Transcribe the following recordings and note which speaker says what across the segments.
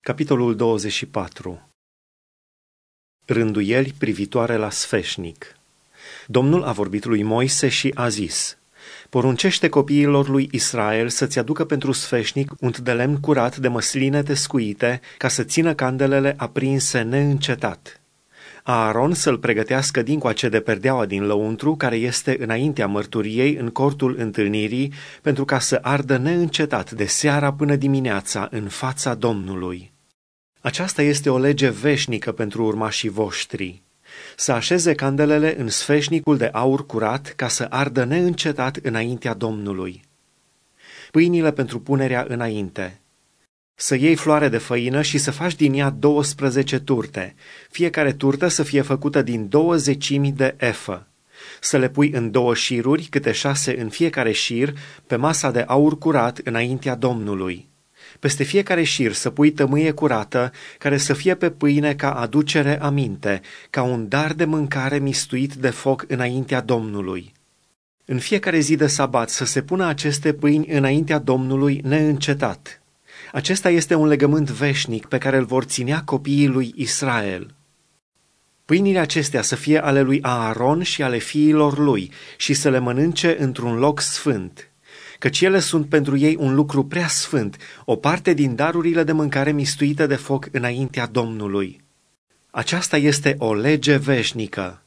Speaker 1: Capitolul 24. Rânduieli privitoare la sfeșnic. Domnul a vorbit lui Moise și a zis: poruncește copiilor lui Israel să-ți aducă pentru sfeșnic unt de lemn curat de măsline tescuite, ca să țină candelele aprinse neîncetat. Aaron să-l pregătească dincoace de perdeaua din lăuntru, care este înaintea mărturiei în cortul întâlnirii, pentru ca să ardă neîncetat de seara până dimineața în fața Domnului. Aceasta este o lege veșnică pentru urmașii voștri. Să așeze candelele în sfeșnicul de aur curat, ca să ardă neîncetat înaintea Domnului. Pâinile pentru punerea înainte. Să iei floare de făină și să faci din ea 12 turte, fiecare turtă să fie făcută din 20 de efă. Să le pui în 2 șiruri, câte 6 în fiecare șir, pe masa de aur curat înaintea Domnului. Peste fiecare șir să pui tămâie curată, care să fie pe pâine ca aducere aminte, ca un dar de mâncare mistuit de foc înaintea Domnului. În fiecare zi de sabat să se pună aceste pâini înaintea Domnului neîncetat. Acesta este un legământ veșnic pe care îl vor ținea copiii lui Israel. Pâinile acestea să fie ale lui Aaron și ale fiilor lui și să le mănânce într-un loc sfânt, căci ele sunt pentru ei un lucru prea sfânt, o parte din darurile de mâncare mistuite de foc înaintea Domnului. Aceasta este o lege veșnică.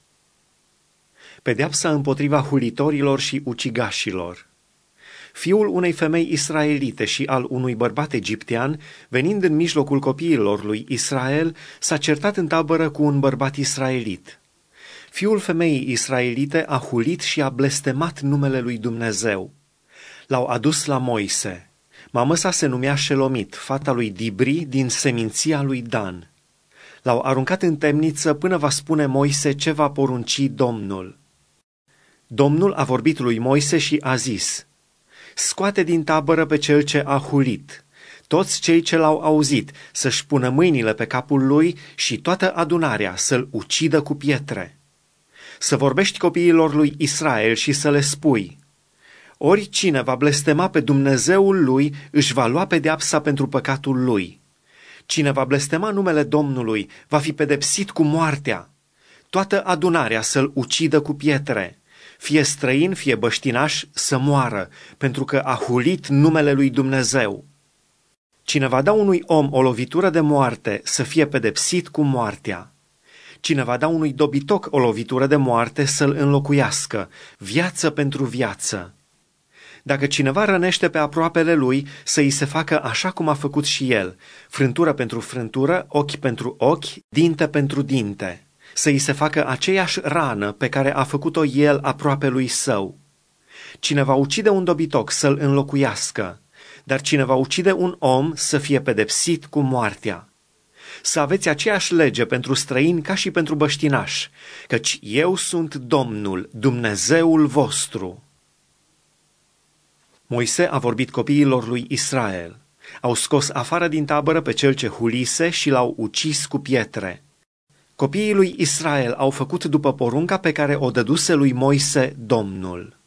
Speaker 1: Pedeapsa împotriva hulitorilor și ucigașilor. Fiul unei femei israelite și al unui bărbat egiptean, venind în mijlocul copiilor lui Israel, s-a certat în tabără cu un bărbat israelit. Fiul femeii israelite a hulit și a blestemat numele lui Dumnezeu. L-au adus la Moise. Mama sa se numea Shelomit, fata lui Dibri, din seminția lui Dan. L-au aruncat în temniță până va spune Moise ce va porunci Domnul. Domnul a vorbit lui Moise și a zis: scoate din tabără pe cel ce a hulit. Toți cei ce l-au auzit să-și pună mâinile pe capul lui și toată adunarea să-l ucidă cu pietre. Să vorbești copiilor lui Israel și să le spui: oricine va blestema pe Dumnezeul lui își va lua pedeapsa pentru păcatul lui. Cine va blestema numele Domnului va fi pedepsit cu moartea. Toată adunarea să-l ucidă cu pietre. Fie străin, fie băștinaș, să moară, pentru că a hulit numele lui Dumnezeu. Cine va da unui om o lovitură de moarte, să fie pedepsit cu moartea. Cine va da unui dobitoc o lovitură de moarte, să-l înlocuiască, viață pentru viață. Dacă cineva rănește pe aproapele lui, să îi se facă așa cum a făcut și el, frântură pentru frântură, ochi pentru ochi, dinte pentru dinte. Să îi se facă aceeași rană pe care a făcut-o el aproapelui său. Cine va ucide un dobitoc să-l înlocuiască, dar cine va ucide un om să fie pedepsit cu moartea. Să aveți aceeași lege pentru străini ca și pentru băștinași, căci eu sunt Domnul, Dumnezeul vostru. Moise a vorbit copiilor lui Israel. Au scos afară din tabără pe cel ce hulise și l-au ucis cu pietre. Copiii lui Israel au făcut după porunca pe care o dăduse lui Moise Domnul.